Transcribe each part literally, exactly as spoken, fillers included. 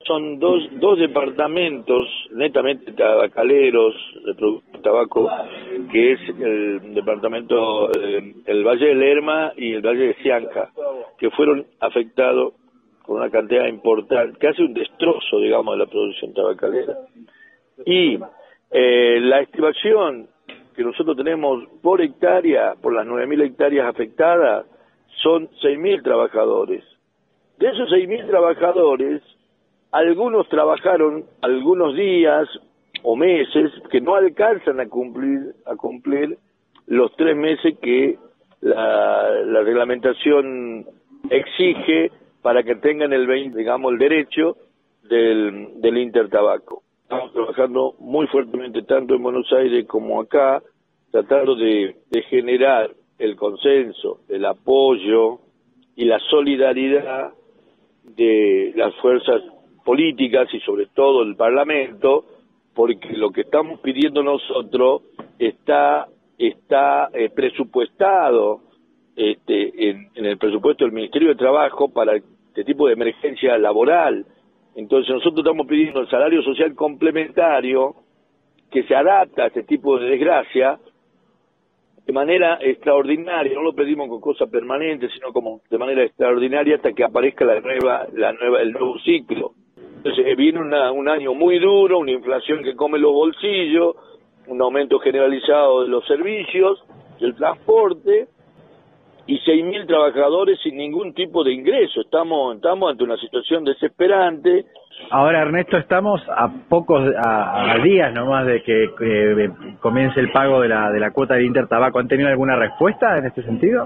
son dos, dos departamentos netamente tabacaleros de producto de tabaco, que es el departamento, eh, el Valle de Lerma y el Valle de Sianca, que fueron afectados con una cantidad importante, casi un destrozo, digamos, de la producción tabacalera. Y eh, la estimación que nosotros tenemos por hectárea, por las nueve mil hectáreas afectadas, son seis mil trabajadores. De esos seis mil trabajadores, algunos trabajaron algunos días o meses que no alcanzan a cumplir a cumplir los tres meses que la, la reglamentación exige para que tengan el veinte, digamos, el derecho del, del Intertabaco. Estamos trabajando muy fuertemente tanto en Buenos Aires como acá, tratando de, de generar el consenso, el apoyo y la solidaridad de las fuerzas políticas y sobre todo el Parlamento, porque lo que estamos pidiendo nosotros está está eh, presupuestado este, en, en el presupuesto del Ministerio de Trabajo para este tipo de emergencia laboral. Entonces nosotros estamos pidiendo el salario social complementario que se adapta a este tipo de desgracia de manera extraordinaria. No lo pedimos con cosas permanentes, sino como de manera extraordinaria hasta que aparezca la nueva, la nueva, el nuevo ciclo. Entonces viene una, un año muy duro, una inflación que come los bolsillos, un aumento generalizado de los servicios, del transporte, y seis mil trabajadores sin ningún tipo de ingreso. Estamos, estamos ante una situación desesperante. Ahora, Ernesto, estamos a pocos a, a días nomás de que eh, comience el pago de la de la cuota del Intertabaco. ¿Han tenido alguna respuesta en este sentido?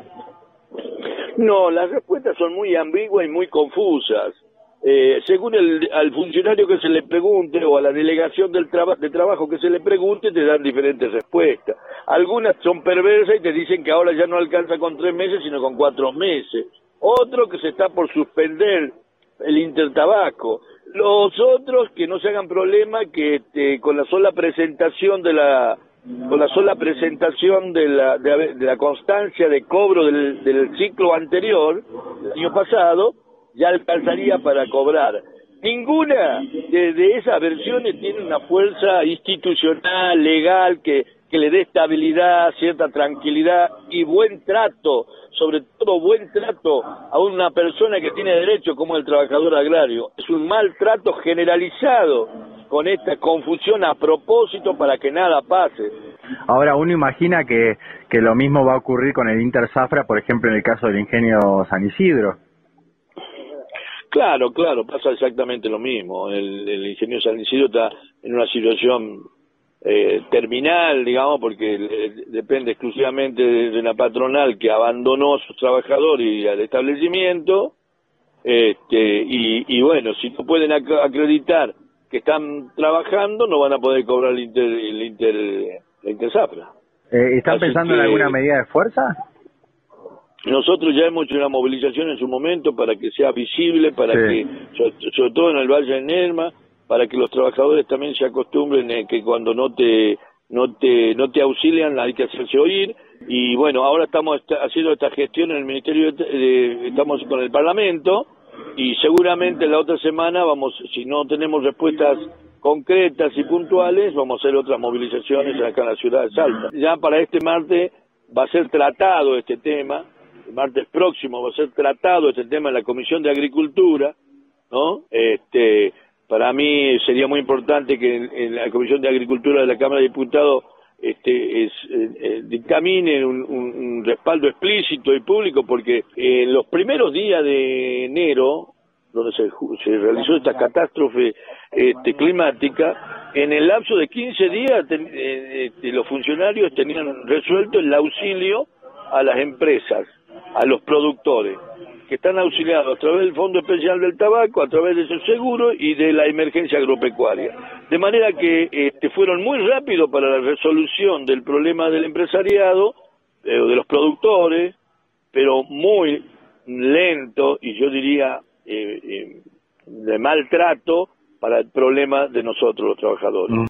No, las respuestas son muy ambiguas y muy confusas. Eh, según el al funcionario que se le pregunte o a la delegación del traba, de trabajo que se le pregunte, te dan diferentes respuestas. Algunas son perversas y te dicen que ahora ya no alcanza con tres meses, sino con cuatro meses. Otro que se está por suspender el Intertabaco. Los otros que no se hagan problema, que este, con la sola presentación de la con la sola presentación de la de, de la constancia de cobro del, del ciclo anterior, el año pasado, ya alcanzaría para cobrar. Ninguna de, de esas versiones tiene una fuerza institucional, legal, que, que le dé estabilidad, cierta tranquilidad y buen trato, sobre todo buen trato a una persona que tiene derecho como el trabajador agrario. Es un maltrato generalizado con esta confusión a propósito para que nada pase. Ahora uno imagina que, que lo mismo va a ocurrir con el Interzafra, por ejemplo, en el caso del ingenio San Isidro. Claro, claro, pasa exactamente lo mismo. El, el ingeniero San Isidro está en una situación eh, terminal, digamos, porque le, depende exclusivamente de, de una patronal que abandonó a sus trabajadores y al establecimiento, este, y, y bueno, si no pueden ac acreditar que están trabajando, no van a poder cobrar el Inter, el Inter, el Interzafra. Eh, ¿Están Así pensando que, en alguna medida de fuerza? Nosotros ya hemos hecho una movilización en su momento para que sea visible, para sí. que, sobre, sobre todo en el Valle de Lerma, para que los trabajadores también se acostumbren a que cuando no te no te no te auxilian hay que hacerse oír. Y bueno, ahora estamos esta, haciendo esta gestión en el Ministerio, de, de, estamos con el Parlamento, y seguramente la otra semana vamos, si no tenemos respuestas concretas y puntuales, vamos a hacer otras movilizaciones acá en la ciudad de Salta. Ya para este martes va a ser tratado este tema. El martes próximo va a ser tratado este tema en la Comisión de Agricultura, ¿no? Este, para mí sería muy importante que en, en la Comisión de Agricultura de la Cámara de Diputados este, es, eh, eh, dictamine un, un, un respaldo explícito y público, porque en los primeros días de enero, donde se, se realizó esta catástrofe este, climática, en el lapso de quince días ten, eh, este, los funcionarios tenían resuelto el auxilio a las empresas, a los productores, que están auxiliados a través del Fondo Especial del Tabaco, a través de su seguro y de la emergencia agropecuaria. De manera que este, fueron muy rápidos para la resolución del problema del empresariado, eh, de los productores, pero muy lento y yo diría eh, eh, de maltrato para el problema de nosotros los trabajadores.